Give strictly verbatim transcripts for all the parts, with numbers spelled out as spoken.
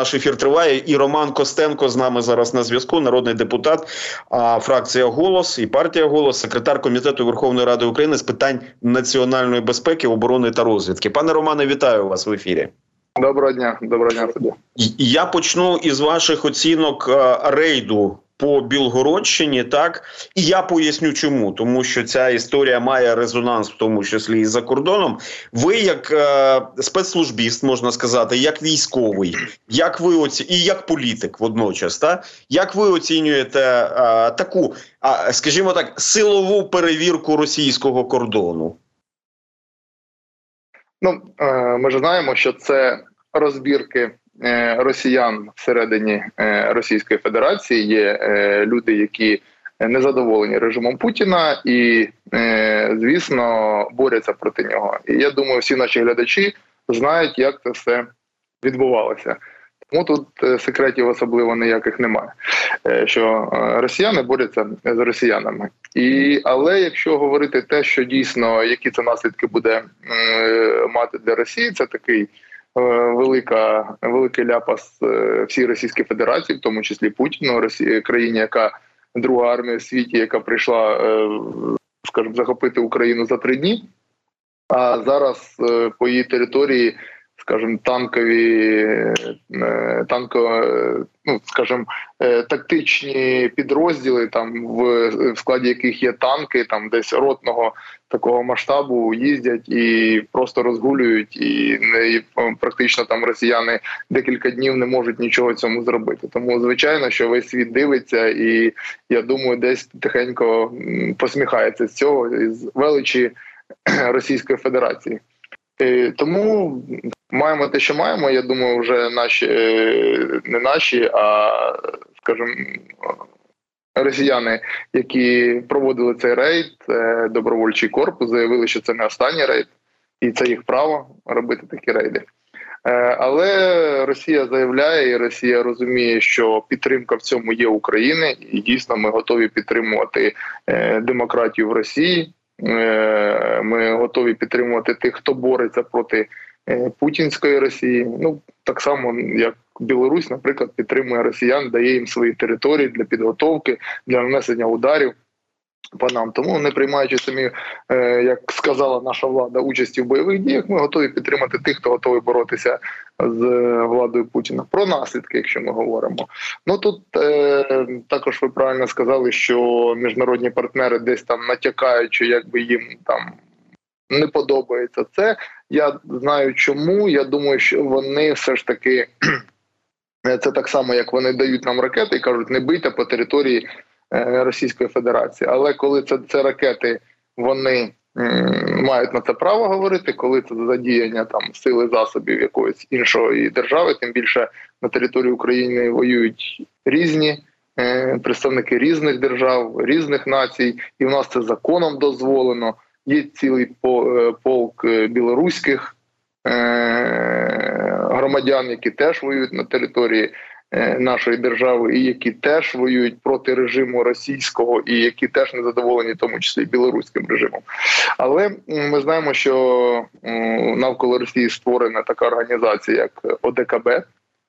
наш ефір триває. І Роман Костенко з нами зараз на зв'язку, народний депутат, а, фракція «Голос» і партія «Голос», секретар Комітету Верховної Ради України з питань національної безпеки, оборони та розвідки. Пане Романе, вітаю вас в ефірі. Доброго дня, доброго дня тобі. Я почну із ваших оцінок а, рейду по Білгородщині, так? І я поясню чому. Тому що ця історія має резонанс, в тому числі і за кордоном. Ви як е, спецслужбіст, можна сказати, як військовий, як ви оці... і як політик водночас, так? Як ви оцінюєте е, таку, е, скажімо так, силову перевірку російського кордону? Ну, е, ми ж знаємо, що це розбірки росіян всередині Російської Федерації. Є люди, які незадоволені режимом Путіна і, звісно, борються проти нього. І я думаю, всі наші глядачі знають, як це все відбувалося. Тому тут секретів особливо ніяких немає, що росіяни борються з росіянами. І, але якщо говорити те, що дійсно, які це наслідки буде мати для Росії, це такий велика, великий ляпас всій Російській Федерації, в тому числі Путіну, Росії, країні, яка друга армія в світі, яка прийшла, скажімо, захопити Україну за три дні, а зараз по її території, скажімо, танкові, танкові, ну, скажімо, тактичні підрозділи, там в, в складі яких є танки, там десь ротного такого масштабу їздять і просто розгулюють, і, і практично там росіяни декілька днів не можуть нічого цьому зробити. Тому, звичайно, що весь світ дивиться і, я думаю, десь тихенько посміхається з цього, з величі Російської Федерації. Тому маємо те, що маємо. Я думаю, вже наші, не наші, а, скажімо, росіяни, які проводили цей рейд, добровольчий корпус, заявили, що це не останній рейд, і це їх право робити такі рейди. Але Росія заявляє, і Росія розуміє, що підтримка в цьому є України, і дійсно ми готові підтримувати демократію в Росії. Ми готові підтримувати тих, хто бореться проти путінської Росії. Ну, так само, як Білорусь, наприклад, підтримує росіян, дає їм свої території для підготовки, для нанесення ударів по нам. Тому, не приймаючи самі, як сказала наша влада, участі в бойових діях, ми готові підтримати тих, хто готовий боротися з владою Путіна. Про наслідки, якщо ми говоримо. Ну, тут е, також ви правильно сказали, що міжнародні партнери десь там натякають, що якби їм там не подобається це. Я знаю чому. Я думаю, що вони все ж таки, це так само, як вони дають нам ракети і кажуть, не бийте по території Російської Федерації. Але коли це, це ракети, вони м, мають на це право говорити, коли це задіяння там сили засобів якоїсь іншої держави, тим більше на території України воюють різні е, представники різних держав, різних націй, і в нас це законом дозволено. Є цілий полк білоруських е, громадян, які теж воюють на території нашої держави, і які теж воюють проти режиму російського, і які теж не задоволені, в тому числі білоруським режимом. Але ми знаємо, що навколо Росії створена така організація, як О Де Ка Бе.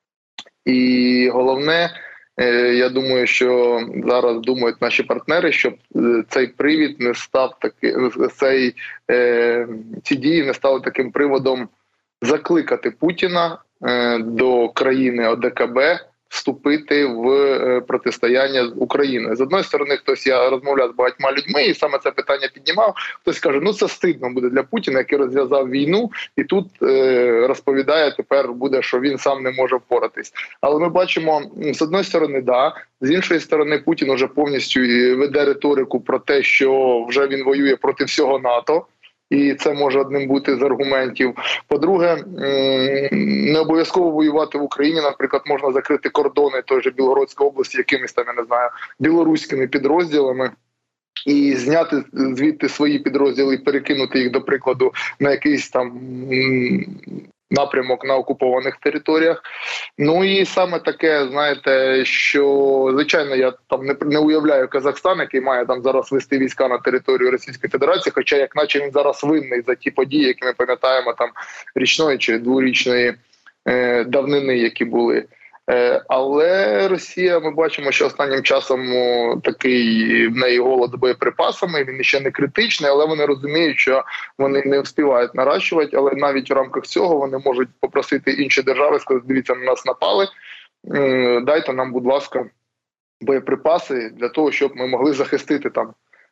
І головне, я думаю, що зараз думають наші партнери, щоб цей привід не став таки, цей, ці дії не стали таким приводом закликати Путіна до країни О Де Ка Бе вступити в протистояння з Україною. З одної сторони, хтось, я розмовляв з багатьма людьми, і саме це питання піднімав, хтось каже, ну це стидно буде для Путіна, який розв'язав війну, і тут е, розповідає тепер буде, що він сам не може впоратись. Але ми бачимо, з одної сторони, да, з іншої сторони, Путін уже повністю веде риторику про те, що вже він воює проти всього НАТО, і це може одним бути з аргументів. По-друге, не обов'язково воювати в Україні. Наприклад, можна закрити кордони той же Білгородської області якимись там, я не знаю, білоруськими підрозділами і зняти звідти свої підрозділи і перекинути їх, до прикладу, на якийсь там напрямок на окупованих територіях. Ну і саме таке, знаєте, що, звичайно, я там не, не уявляю Казахстан, який має там зараз вести війська на територію Російської Федерації, хоча як наче він зараз винний за ті події, які ми пам'ятаємо там річної чи дворічної е, давнини, які були. Але Росія, ми бачимо, що останнім часом такий в неї голод з боєприпасами, він ще не критичний, але вони розуміють, що вони не встигають наращувати, але навіть в рамках цього вони можуть попросити інші держави, сказати, дивіться, на нас напали, дайте нам, будь ласка, боєприпаси для того, щоб ми могли захистити там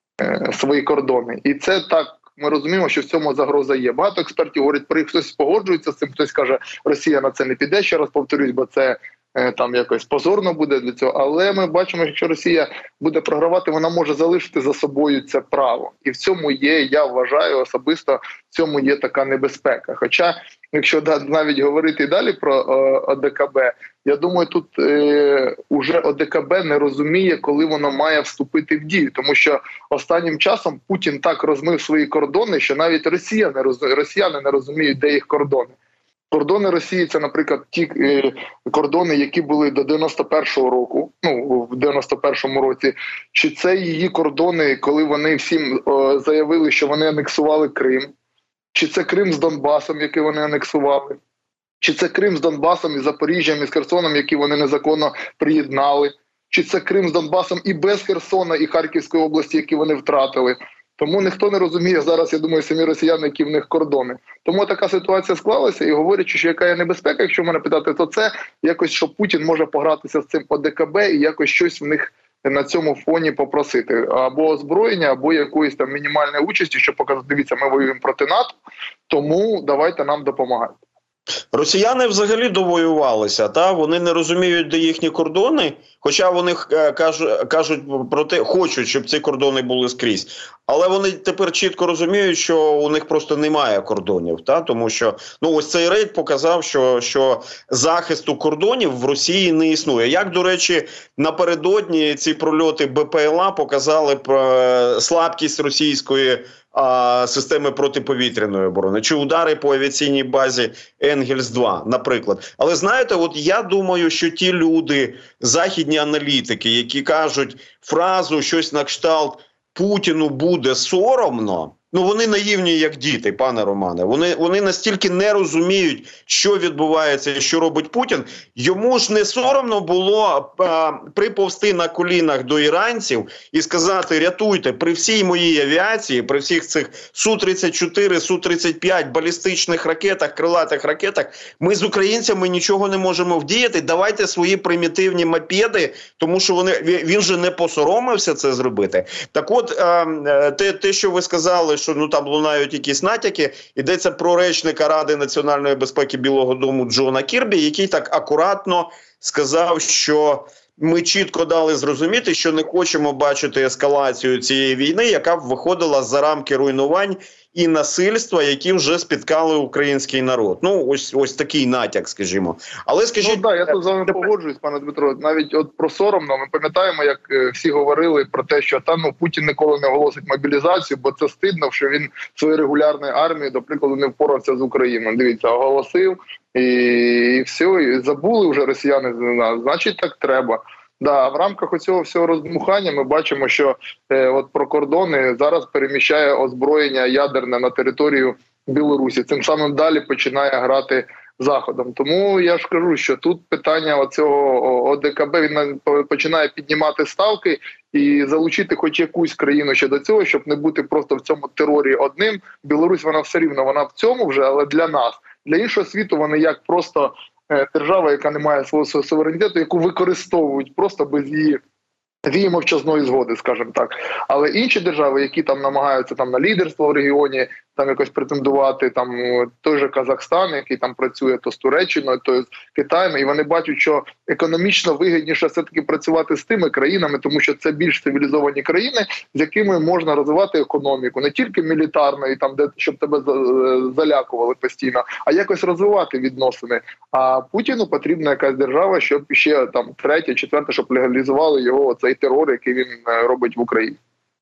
свої кордони. І це так, ми розуміємо, що в цьому загроза є. Багато експертів говорять, про хтось погоджується з цим, хтось каже, Росія на це не піде, ще раз повторюсь, бо це там якось позорно буде для цього. Але ми бачимо, якщо Росія буде програвати, вона може залишити за собою це право. І в цьому є, я вважаю, особисто в цьому є така небезпека. Хоча, якщо навіть говорити і далі про О Де Ка Бе, я думаю, тут е, уже О Де Ка Бе не розуміє, коли воно має вступити в дію. Тому що останнім часом Путін так розмив свої кордони, що навіть Росія не роз... росіяни не розуміють, де їх кордони. Кордони Росії – це, наприклад, ті е, кордони, які були до дев'яносто першого року, ну, в дев'яносто першому році, чи це її кордони, коли вони всім е, заявили, що вони анексували Крим, чи це Крим з Донбасом, який вони анексували, чи це Крим з Донбасом і Запоріжжям, і з Херсоном, які вони незаконно приєднали, чи це Крим з Донбасом і без Херсона, і Харківської області, які вони втратили. Тому ніхто не розуміє зараз, я думаю, самі росіяни, які в них кордони. Тому така ситуація склалася, і говорячи, що яка є небезпека, якщо мене питати, то це якось, що Путін може погратися з цим О Де Ка Бе і якось щось в них на цьому фоні попросити. Або озброєння, або якоїсь там мінімальної участі, щоб показати, дивіться, ми воюємо проти НАТО, тому давайте нам допомагати. Росіяни взагалі довоювалися, та вони не розуміють, де їхні кордони, хоча вони кажуть, кажуть про те, хочуть, щоб ці кордони були скрізь. Але вони тепер чітко розуміють, що у них просто немає кордонів, та тому що ну ось цей рейд показав, що що захисту кордонів в Росії не існує. Як, до речі, напередодні ці прольоти Бе Пе Ел А показали про слабкість російської а, системи протиповітряної оборони, чи удари по авіаційній базі Енгельс два, наприклад. Але знаєте, от я думаю, що ті люди, західні аналітики, які кажуть фразу щось на кшталт «Путіну буде соромно», ну вони наївні, як діти, пане Романе. Вони, вони настільки не розуміють, що відбувається, що робить Путін. Йому ж не соромно було а, приповзти на колінах до іранців і сказати: рятуйте, при всій моїй авіації, при всіх цих Су тридцять чотири, Су тридцять п'ять балістичних ракетах, крилатих ракетах, ми з українцями нічого не можемо вдіяти, давайте свої примітивні мопеди, тому що вони, він же не посоромився це зробити. Так от, а, те, те, що ви сказали, що ну там лунають якісь натяки, йдеться про речника Ради національної безпеки Білого дому Джона Кірбі, який так акуратно сказав, що ми чітко дали зрозуміти, що не хочемо бачити ескалацію цієї війни, яка б виходила за рамки руйнувань і насильства, які вже спіткали український народ. Ну, ось ось такий натяк, скажімо. Але скажіть... Ну, так, я тут з вами погоджуюсь, пане Дмитро. Навіть от про соромно, ми пам'ятаємо, як всі говорили про те, що та, ну, Путін ніколи не оголосить мобілізацію, бо це стидно, що він своєю регулярною армією, до прикладу, не впорався з Україною. Дивіться, оголосив, і, і все, і забули вже росіяни за нас. Значить, так треба. Да, в рамках оцього всього роздмухання ми бачимо, що е, от про кордони зараз переміщає озброєння ядерне на територію Білорусі. Цим самим далі починає грати Заходом. Тому я ж кажу, що тут питання оцього О Де Ка Бе, він починає піднімати ставки і залучити хоч якусь країну ще до цього, щоб не бути просто в цьому терорі одним. Білорусь, вона все рівно, вона в цьому вже, але для нас. Для іншого світу вони як просто держава, яка не має свого суверенітету, яку використовують просто без її її мовчазної згоди, скажімо так. Але інші держави, які там намагаються там на лідерство в регіоні, там якось претендувати, там той же Казахстан, який там працює то з Туреччиною, то з Китаєм, і вони бачать, що економічно вигідніше все-таки працювати з тими країнами, тому що це більш цивілізовані країни, з якими можна розвивати економіку, не тільки мілітарно, і там, де щоб тебе залякували постійно, а якось розвивати відносини. А Путіну потрібна якась держава, щоб ще там третя, четверта, щоб легалізували його цей терор, який він робить в Україні.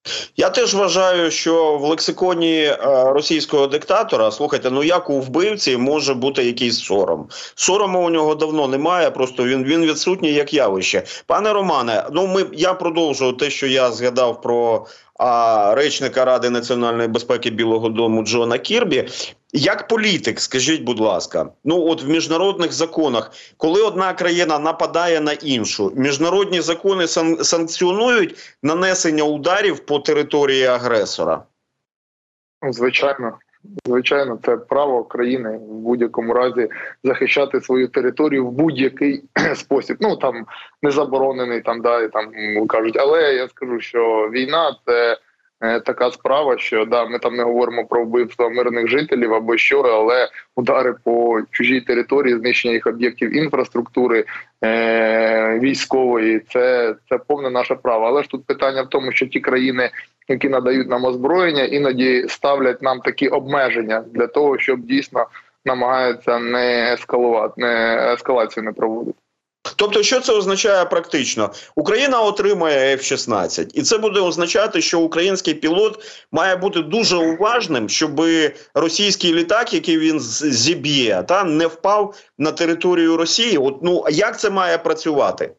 Я теж вважаю, що в лексиконі е, російського диктатора, слухайте, ну як у вбивці може бути якийсь сором? Сорому у нього давно немає, просто він, він відсутній як явище. Пане Романе, ну ми, я продовжую те, що я згадав про а, речника Ради національної безпеки Білого дому Джона Кірбі. Як політик, скажіть, будь ласка, ну от в міжнародних законах, коли одна країна нападає на іншу, міжнародні закони сан санкціонують нанесення ударів по території агресора? Звичайно. Звичайно, це право країни в будь-якому разі захищати свою територію в будь-який спосіб. Ну, там, не заборонений, там, да, там кажуть. Але я скажу, що війна – це е, така справа, що, да, ми там не говоримо про вбивство мирних жителів або що, але удари по чужій території, знищення їх об'єктів інфраструктури, е, військової – це, це повне наше право. Але ж тут питання в тому, що ті країни, які надають нам озброєння, іноді ставлять нам такі обмеження для того, щоб дійсно намагаються не ескалувати, не ескалацію не проводити. Тобто, що це означає практично? Україна отримає еф шістнадцять, і це буде означати, що український пілот має бути дуже уважним, щоб російський літак, який він зіб'є, та не впав на територію Росії. От, ну, як це має працювати?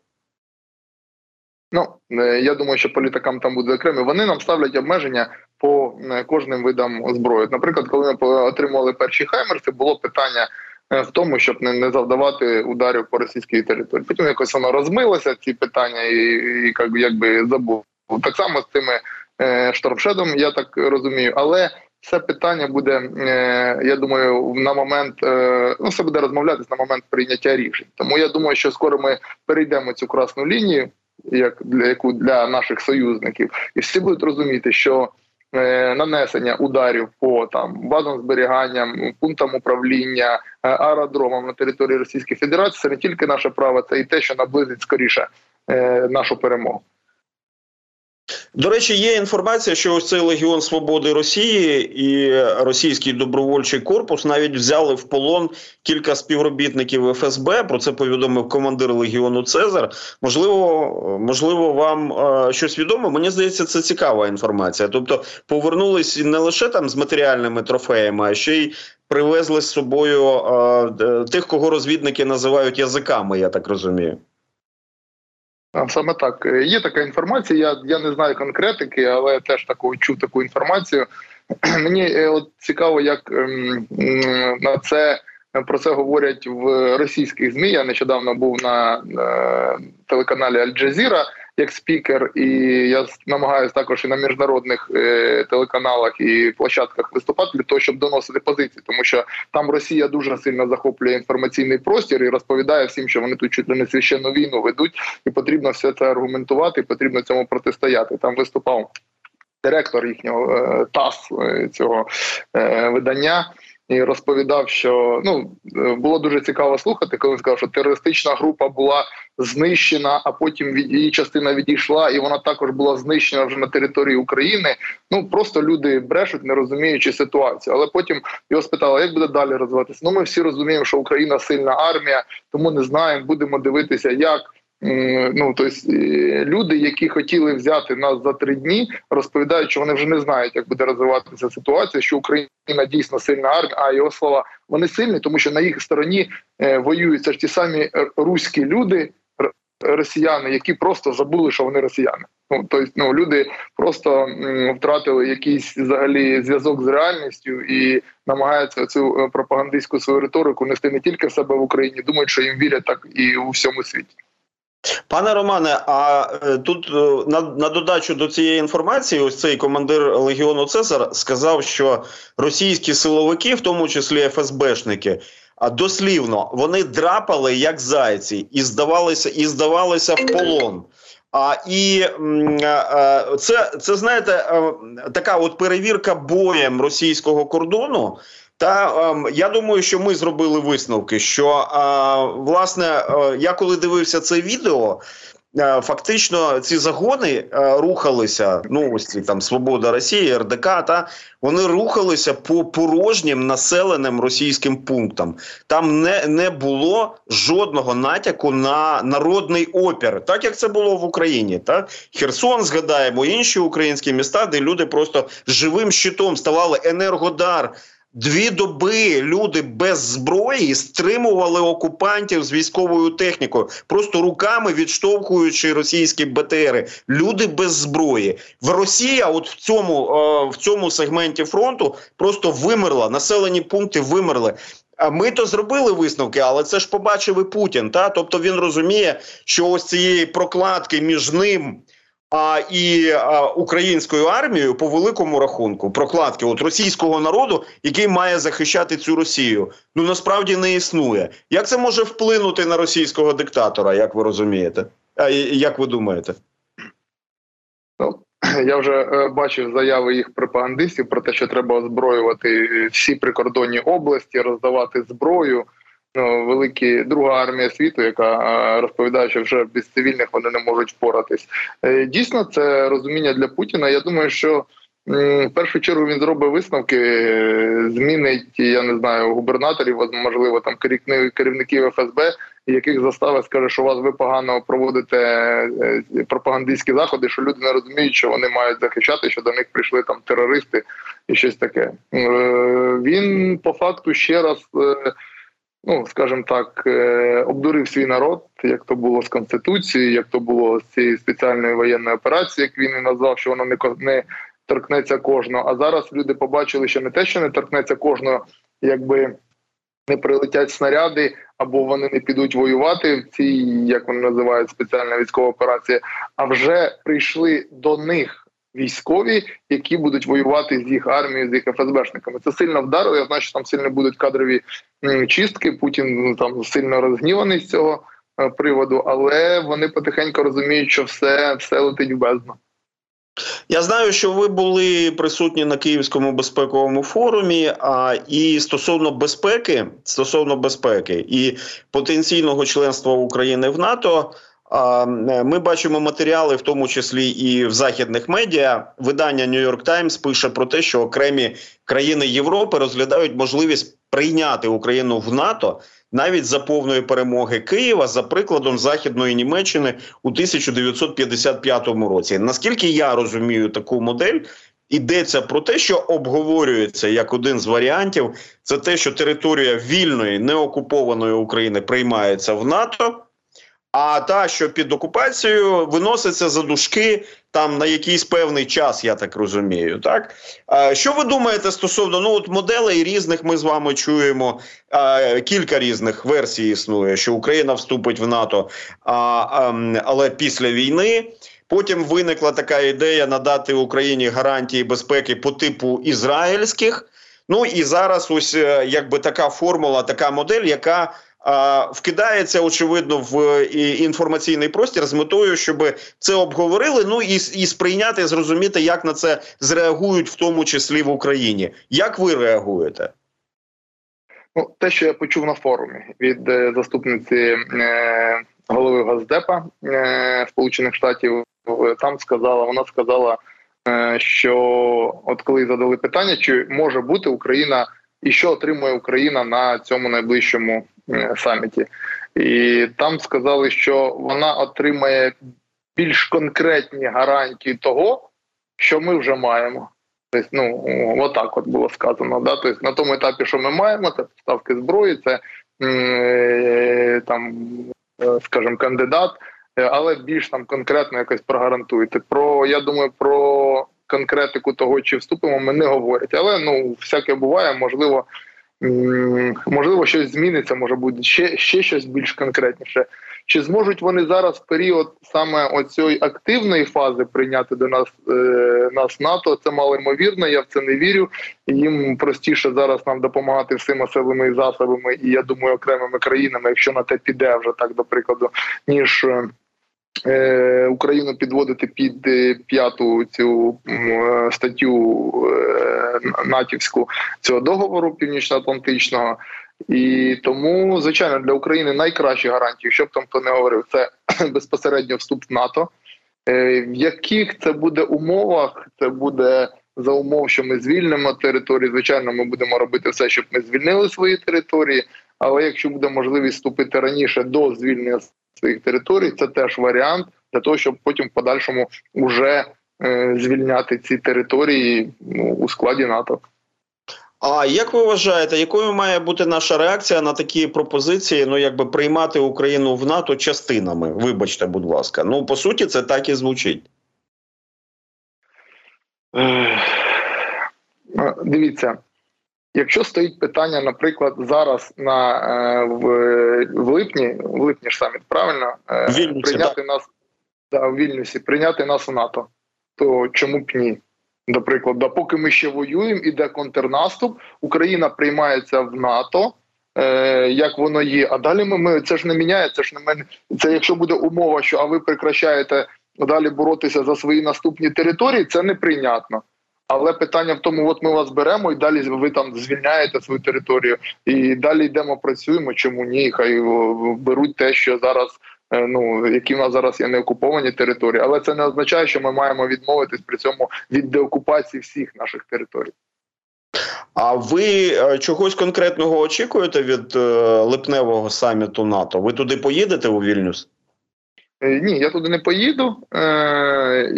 Ну, я думаю, що по літакам там буде окремо. Вони нам ставлять обмеження по кожним видам зброї. Наприклад, коли ми отримували перші «Хаймерси», було питання в тому, щоб не, не завдавати ударів по російській території. Потім якось воно розмилося, ці питання, і, і як, якби забув. Так само з цими е, «Штормшедом», я так розумію. Але це питання буде, е, я думаю, на момент, е, ну, все буде розмовлятися на момент прийняття рішень. Тому я думаю, що скоро ми перейдемо цю красну лінію, як для яку для наших союзників, і всі будуть розуміти, що е, нанесення ударів по там базам зберігання, пунктам управління, е, аеродромам на території Російської Федерації – це не тільки наше право, це і те, що наблизить скоріше е, нашу перемогу. До речі, є інформація, що ось цей Легіон Свободи Росії і Російський добровольчий корпус навіть взяли в полон кілька співробітників еф ес бе. Про це повідомив командир Легіону Цезар. Можливо, можливо, вам е, щось відомо? Мені здається, це цікава інформація. Тобто повернулись не лише там з матеріальними трофеями, а ще й привезли з собою е, тих, кого розвідники називають язиками, я так розумію. Саме так. Є така інформація, я, я не знаю конкретики, але теж таку, чув таку інформацію. Мені от цікаво, як ем, на це, про це говорять в російських ЗМІ. Я нещодавно був на е, телеканалі Аль-Джазіра як спікер, і я намагаюся також і на міжнародних е, телеканалах і площадках виступати для того, щоб доносити позиції, тому що там Росія дуже сильно захоплює інформаційний простір і розповідає всім, що вони тут чуть ли не священну війну ведуть, і потрібно все це аргументувати, і потрібно цьому протистояти. Там виступав директор їхнього е, ТАСС, е, цього е, видання, і розповідав, що ну було дуже цікаво слухати, коли він сказав, що терористична група була знищена, а потім від її частина відійшла, і вона також була знищена вже на території України. Ну просто люди брешуть, не розуміючи ситуацію. Але потім його спитали, як буде далі розвиватися. Ну ми всі розуміємо, що Україна сильна армія, тому не знаємо, будемо дивитися, як. Ну, тобто, люди, які хотіли взяти нас за три дні, розповідають, що вони вже не знають, як буде розвиватися ситуація, що Україна дійсно сильна армія, а його слова, вони сильні, тому що на їх стороні е, воюють це ж ті самі руські люди, росіяни, які просто забули, що вони росіяни. Ну, тобто, ну, люди просто м, втратили якийсь взагалі зв'язок з реальністю і намагаються цю пропагандистську свою риторику нести не тільки в себе в Україні, думають, що їм вірять так і у всьому світі. Пане Романе, а тут на, на додачу до цієї інформації, ось цей командир Легіону Цезар сказав, що російські силовики, в тому числі еф ес бешники, дослівно, вони драпали як зайці і здавалися, і здавалися в полон. А, і а, це, це, знаєте, така от перевірка боєм російського кордону. Та е, я думаю, що ми зробили висновки, що е, власне е, я коли дивився це відео, е, фактично ці загони е, рухалися, ну ось ці там Свобода Росії, ер де ка, та вони рухалися по порожнім населеним російським пунктам. Там не, не було жодного натяку на народний опір, так як це було в Україні. Та? Херсон, згадаємо, інші українські міста, де люди просто живим щитом ставали, Енергодар. Дві доби люди без зброї стримували окупантів з військовою технікою, просто руками відштовхуючи російські Б Т Ери. Люди без зброї. В Росія от в цьому, в цьому сегменті фронту просто вимерла, населені пункти вимерли. А ми то зробили висновки, але це ж побачив і Путін. Та? Тобто він розуміє, що ось цієї прокладки між ним а, і а, українською армією по великому рахунку, прокладки от російського народу, який має захищати цю Росію, ну насправді не існує. Як це може вплинути на російського диктатора, як ви розумієте? А, як ви думаєте? Ну, я вже е, бачив заяви їх пропагандистів про те, що треба озброювати всі прикордонні області, роздавати зброю. Ну, великі друга армія світу, яка е, розповідає, що вже без цивільних вони не можуть впоратись. Е, дійсно, це розуміння для Путіна. Я думаю, що м, в першу чергу він зробить висновки, е, змінить, я не знаю, губернаторів, можливо, там керівників Ф С Б, яких заставить, скаже, що у вас ви погано проводите е, пропагандистські заходи, що люди не розуміють, що вони мають захищати, що до них прийшли там терористи і щось таке. Е, він по факту ще раз... Е, ну, скажімо так, обдурив свій народ, як то було з Конституцією, як то було з цією спеціальною воєнною операцією, як він і назвав, що воно не, не торкнеться кожного. А зараз люди побачили, що не те, що не торкнеться кожного, якби не прилетять снаряди, або вони не підуть воювати в цій, як вони називають, спеціальна військова операція, а вже прийшли до них військові, які будуть воювати з їх армією, з їх Ф С Бешниками. Це сильно вдарило, я знаю, що там сильно будуть кадрові чистки, Путін ну, там сильно розгніваний з цього е, приводу, але вони потихеньку розуміють, що все, все летить в бездну. Я знаю, що ви були присутні на Київському безпековому форумі, а і стосовно безпеки, стосовно безпеки і потенційного членства України в НАТО, ми бачимо матеріали, в тому числі і в західних медіа. Видання New York Times пише про те, що окремі країни Європи розглядають можливість прийняти Україну в НАТО навіть за повної перемоги Києва, за прикладом Західної Німеччини у тисяча дев'ятсот п'ятдесят п'ятому році. Наскільки я розумію таку модель, йдеться про те, що обговорюється як один з варіантів, це те, що територія вільної, неокупованої України приймається в НАТО, а та, що під окупацією, виноситься за дужки там на якийсь певний час, я так розумію. Так? А, що ви думаєте стосовно ну, от моделей різних ми з вами чуємо, а, кілька різних версій існує, що Україна вступить в НАТО, а, а, але після війни. Потім виникла така ідея надати Україні гарантії безпеки по типу ізраїльських. Ну і зараз ось якби така формула, така модель, яка вкидається, очевидно, в інформаційний простір з метою, щоб це обговорили, ну і, і сприйняти, зрозуміти, як на це зреагують, в тому числі в Україні. Як ви реагуєте? Ну, те, що я почув на форумі від е, заступниці е, голови Госдепа е, Сполучених Штатів, там сказала, вона сказала, е, що от коли задали питання, чи може бути Україна, і що отримує Україна на цьому найближчому саміті. І там сказали, що вона отримає більш конкретні гарантії того, що ми вже маємо. Тобто, ну, отак от було сказано. Да? Тобто, на тому етапі, що ми маємо, це поставки зброї, це, там, скажімо, кандидат, але більш там конкретно якось прогарантуєте. Про, я думаю, про конкретику того, чи вступимо, ми не говорять. Але, ну, всяке буває, можливо, можливо, щось зміниться, може бути ще, ще щось більш конкретніше. Чи зможуть вони зараз в період саме оцієї активної фази прийняти до нас, е, нас НАТО? Це малоймовірно, я в це не вірю. Їм простіше зараз нам допомагати всіма силами і засобами, і, я думаю, окремими країнами, якщо на те піде вже так, до прикладу, ніж е, Україну підводити під п'яту цю е, статтю е, натівську цього договору Північно-Атлантичного. І тому, звичайно, для України найкращі гарантії, що б там хто не говорив, це безпосередньо вступ в НАТО. В яких це буде умовах? Це буде за умов, що ми звільнимо території. Звичайно, ми будемо робити все, щоб ми звільнили свої території. Але якщо буде можливість вступити раніше до звільнення своїх територій, це теж варіант для того, щоб потім в подальшому вже е, звільняти ці території, ну, у складі НАТО. А як ви вважаєте, якою має бути наша реакція на такі пропозиції, ну, якби приймати Україну в НАТО частинами? Вибачте, будь ласка. Ну, по суті, це так і звучить. Дивіться, якщо стоїть питання, наприклад, зараз на, в, в липні, в липні ж саміт, правильно? Вільнюсі, прийняти так. нас, да, в Вільнюсі, прийняти нас у НАТО, то чому б ні? Наприклад, да, поки ми ще воюємо, іде контрнаступ, Україна приймається в НАТО, е, як воно є. А далі ми, ми це ж не міняє, це ж не мене. Це якщо буде умова, що а ви прекращаєте далі боротися за свої наступні території, це неприйнятно. Але питання в тому, от ми вас беремо і далі ви там звільняєте свою територію, і далі йдемо, працюємо, чому ні, хай беруть те, що зараз, ну, які в нас зараз є неокуповані території, але це не означає, що ми маємо відмовитись при цьому від деокупації всіх наших територій. А ви чогось конкретного очікуєте від липневого саміту НАТО? Ви туди поїдете, у Вільнюс? Ні, я туди не поїду, е-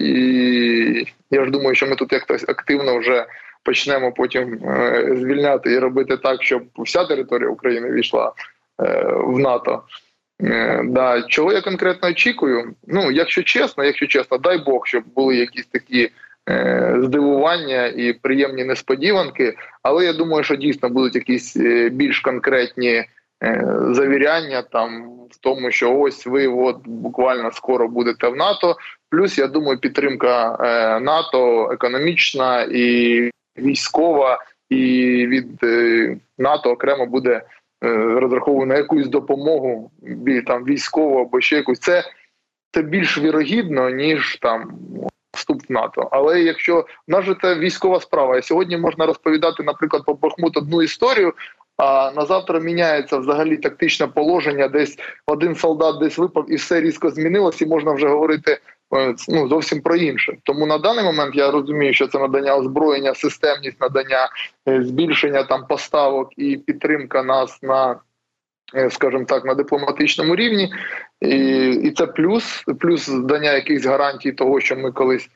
і я ж думаю, що ми тут якось активно вже почнемо потім е- звільняти і робити так, щоб вся територія України війшла е- в НАТО. Е- да. Чого я конкретно очікую? Ну, якщо чесно, якщо чесно, дай Бог, щоб були якісь такі е- здивування і приємні несподіванки, але я думаю, що дійсно будуть якісь е- більш конкретні завіряння там в тому, що ось ви от буквально скоро будете в НАТО. Плюс, я думаю, підтримка е, НАТО економічна і військова, і від е, НАТО окремо буде е, розрахована на якусь допомогу, там військову або ще якусь. Це, це більш вірогідно, ніж там вступ в НАТО. Але якщо в нас же це військова справа, і сьогодні можна розповідати, наприклад, по Бахмут одну історію, а на завтра міняється взагалі тактичне положення, десь один солдат десь випав і все різко змінилось, і можна вже говорити ну, зовсім про інше. Тому на даний момент я розумію, що це надання озброєння, системність надання, збільшення там поставок і підтримка нас на, скажімо так, на дипломатичному рівні. І, і це плюс, плюс дання якихось гарантій того, що ми колись,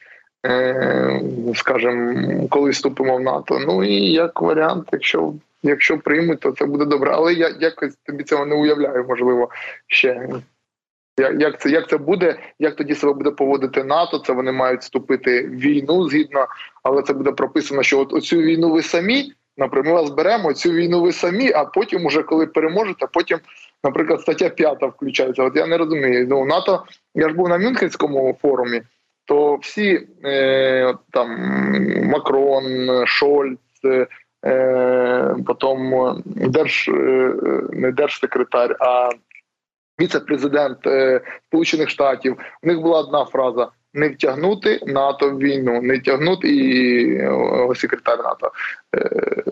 е, скажімо, колись вступимо в НАТО. Ну і як варіант, якщо Якщо приймуть, то це буде добре. Але я якось тобі цього не уявляю, можливо, ще. Як це, як це буде, як тоді себе буде поводити НАТО, це вони мають вступити в війну згідно, але це буде прописано, що от оцю війну ви самі, наприклад, ми вас беремо, цю війну ви самі, а потім уже коли переможете, потім, наприклад, стаття п'ята включається. От я не розумію. Ну, НАТО, я ж був на Мюнхенському форумі, то всі, е, там, Макрон, Шольц, Е, потім держ, не держсекретар, а віце-президент е, Сполучених Штатів. У них була одна фраза: не втягнути НАТО в війну, не втягнути і е, секретар НАТО. Е,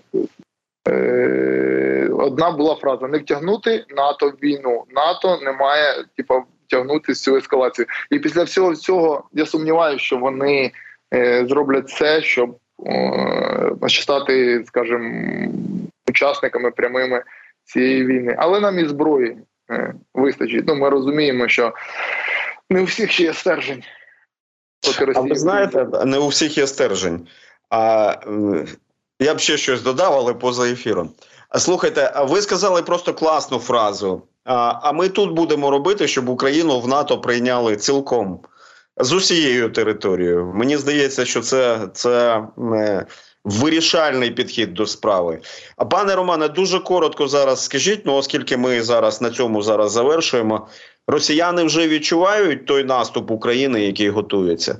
е, одна була фраза: не втягнути НАТО в війну. НАТО не має типу, втягнути цю ескалацію. І після всього цього я сумніваюся, що вони е, зроблять все, щоб стати, скажімо, учасниками прямими цієї війни. Але нам і зброї е, вистачить. Ну, ми розуміємо, що не у всіх ще є стержень. А ви знаєте, не у всіх є стержень. А, я б ще щось додав, але поза ефіром. Слухайте, ви сказали просто класну фразу. А, а ми тут будемо робити, щоб Україну в НАТО прийняли цілком. З усією територією. Мені здається, що це, це е, вирішальний підхід до справи. А пане Романе, дуже коротко зараз скажіть, ну оскільки ми зараз на цьому зараз завершуємо, росіяни вже відчувають той наступ України, який готується?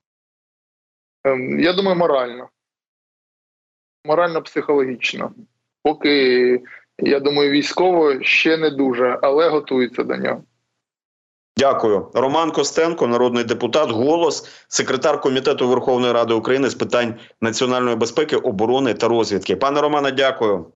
Я думаю, морально. Морально-психологічно. Поки, я думаю, військово ще не дуже, але готується до нього. Дякую. Роман Костенко, народний депутат, «Голос», секретар Комітету Верховної Ради України з питань національної безпеки, оборони та розвідки. Пане Романе, дякую.